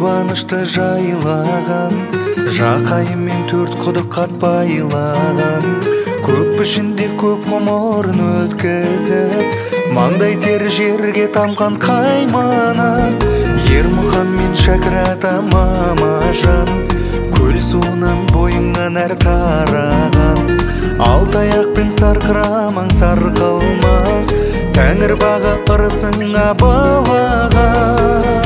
жұбанышты жайлаған, жақайымен төрт құдық қатпайлаған, көк пішінде көп ғұмырын өткізіп, маңдай тер жерге тамған қайманан, Ермұхан мен Шәкір ата мамажан, көл суынан бойыңнан әр тараған, алтаяқпен сарқырамаң сарқылмас, тәңір бағы ырысыңа балаған.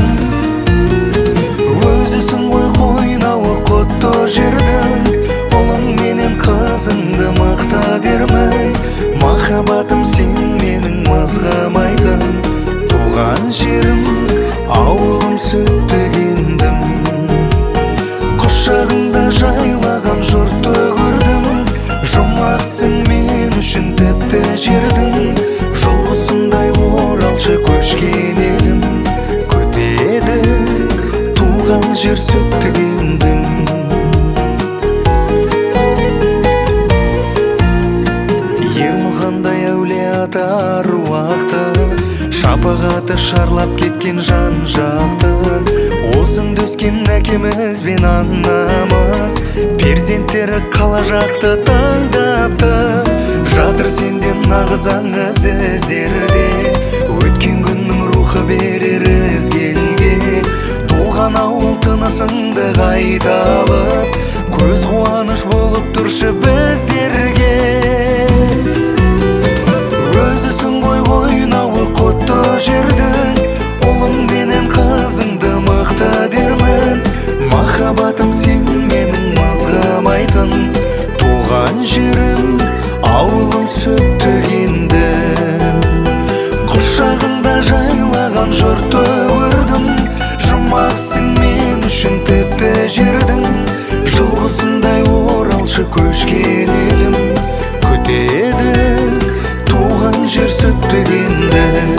Өзісің ғой қойнауы құтты жердің, ұлың менен қызыңды мақта дермін. Махаббатым сен менің мызғымайтын туған жерім, ауылым сүтті кендім. Құшағыңда жайлаған жұртты көрдім, жұмақсың мен үшін тіпті жердің. Жұлқысындай оралшы көшкен елім, күтеді туған жер сүтті кендім. Ермұхандай әулие ата аруақты, шапағаты шарлап кеткен жан жақты. Осыңды өскен әкеміз бен анамыз, перзенттері қала жақты таңдапты. Жатыр сенден нағыз аңыз іздерде, өткен күннің рухы берер ізгелге. Туған ауыл тынысыңды қайталып, көз қуаныш болып тұршы біздерге. Өзісің ғой қойнауы құтты жердің, ұлың менен қызыңды мықты дермін. Махаббатым сен менің мызғымайтын туған жерім, ауылым сүтті кендім. Құшағында жайлаған жұртты көрдім, жұмақсың мен үшін тіпті жердің. Жұлқысындай оралшы көшкен елім, күтеді туған жер сүтті кендім.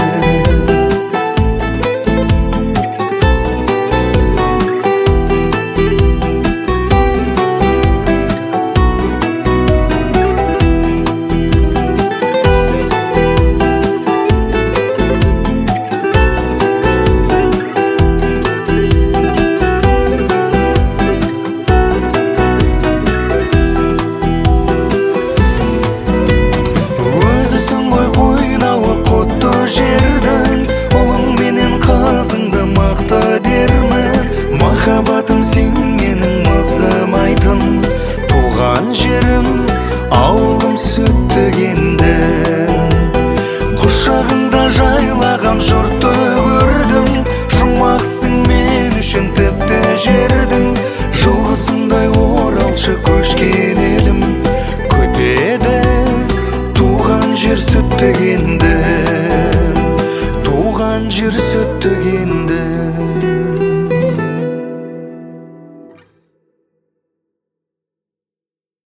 Өзісің ғой қойнауы құтты жердің, ұлың менен қызыңды мықты дермін. Махаббатым сен менің мызғымайтын туған жерім, ауылым сүтті кендім. Құшағында жайлаған жұртты көрдім, жұмақсың мен үшін тіпті жердің. Жұлқысындай оралшы көшкен елім, күтеді туған жер сүтті кендім. Туған жер сүтті кендім.